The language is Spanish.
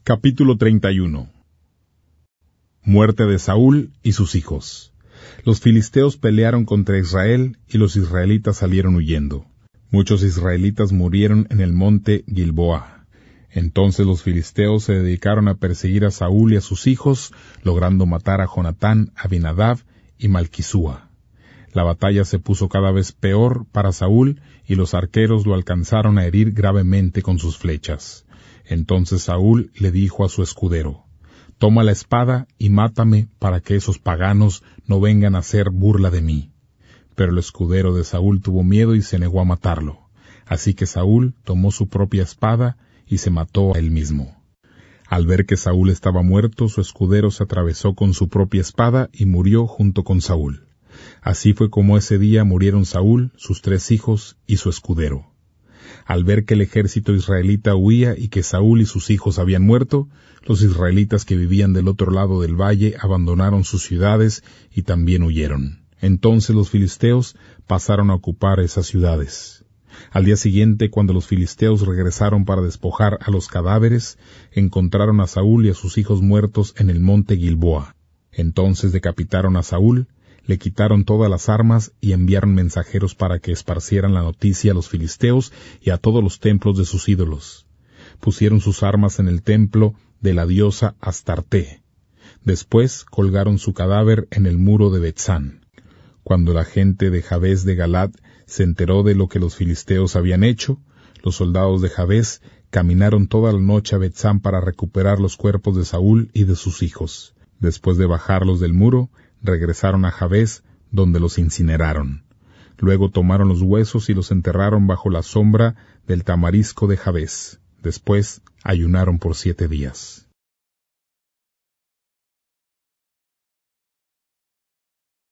Capítulo 31. Muerte de Saúl y sus hijos. Los filisteos pelearon contra Israel y los israelitas salieron huyendo. Muchos israelitas murieron en el monte Gilboa. Entonces los filisteos se dedicaron a perseguir a Saúl y a sus hijos, logrando matar a Jonatán, Abinadab y Malquisúa. La batalla se puso cada vez peor para Saúl y los arqueros lo alcanzaron a herir gravemente con sus flechas. Entonces Saúl le dijo a su escudero: «Toma la espada y mátame para que esos paganos no vengan a hacer burla de mí». Pero el escudero de Saúl tuvo miedo y se negó a matarlo. Así que Saúl tomó su propia espada y se mató a él mismo. Al ver que Saúl estaba muerto, su escudero se atravesó con su propia espada y murió junto con Saúl. Así fue como ese día murieron Saúl, sus 3 hijos y su escudero. Al ver que el ejército israelita huía y que Saúl y sus hijos habían muerto, los israelitas que vivían del otro lado del valle abandonaron sus ciudades y también huyeron. Entonces los filisteos pasaron a ocupar esas ciudades. Al día siguiente, cuando los filisteos regresaron para despojar a los cadáveres, encontraron a Saúl y a sus hijos muertos en el monte Gilboa. Entonces decapitaron a Saúl, le quitaron todas las armas y enviaron mensajeros para que esparcieran la noticia a los filisteos y a todos los templos de sus ídolos. Pusieron sus armas en el templo de la diosa Astarte. Después colgaron su cadáver en el muro de Betzán. Cuando la gente de Jabes de Galad se enteró de lo que los filisteos habían hecho, los soldados de Jabes caminaron toda la noche a Betzán para recuperar los cuerpos de Saúl y de sus hijos. Después de bajarlos del muro, regresaron a Jabes, donde los incineraron. Luego tomaron los huesos y los enterraron bajo la sombra del tamarisco de Jabes. Después ayunaron por 7 días.